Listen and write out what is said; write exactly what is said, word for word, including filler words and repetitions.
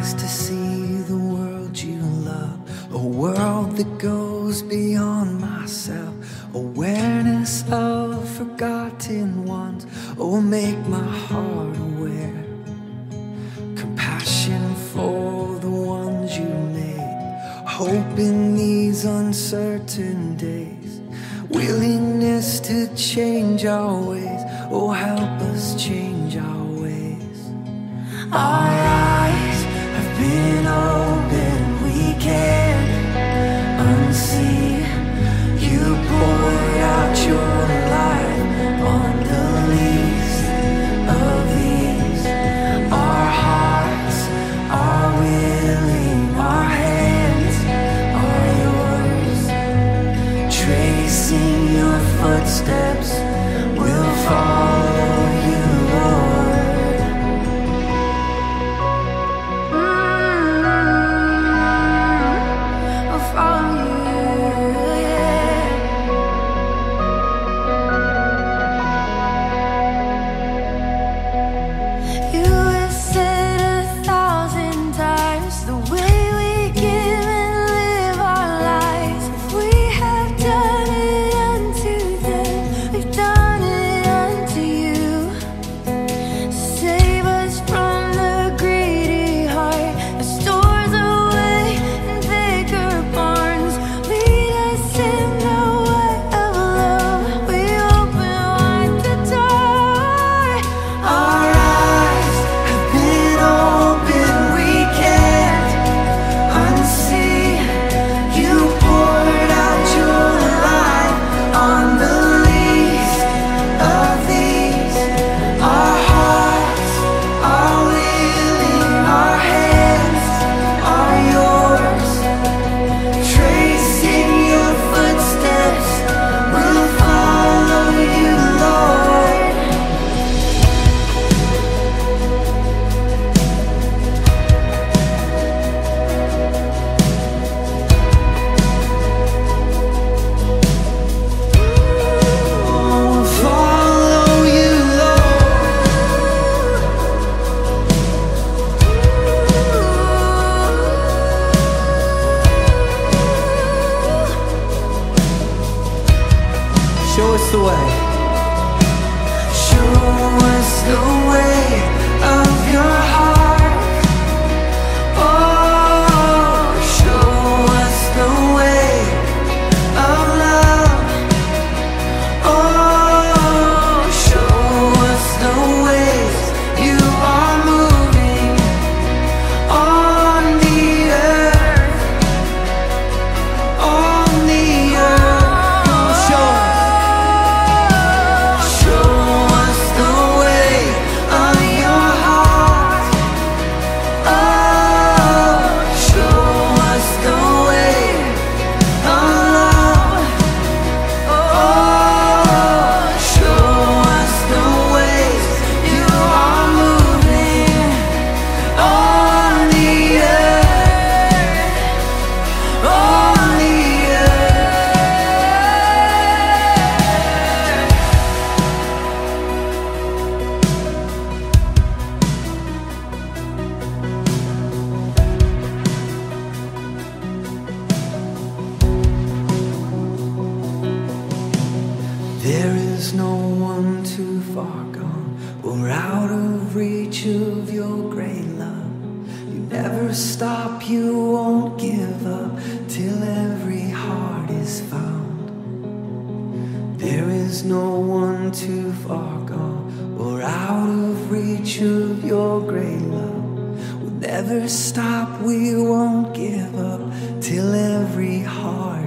eyes to see the world you love, a world that goes beyond myself, awareness of forgotten ones. Oh, make my heart aware, compassion for the ones you made, hope in these uncertain days, willingness to change our ways. Oh, help us change our ways. Our eyes have been opened, we can't unsee. You poured out your life on the least of these. Our hearts are willing, our hands are yours. Tracing your footsteps, we'll follow you, Lord. Mm-hmm. I'll follow you. Show us the way. Show us the way of your heart. Oh, show us the way of love. Oh, show us the ways you are moving on the earth, on the earth. Show us. There is no one too far gone or out of reach of your great love. You never stop, you won't give up till every heart is found. There is no one too far gone or out of reach of your great love. We'll never stop, we won't give up till every heart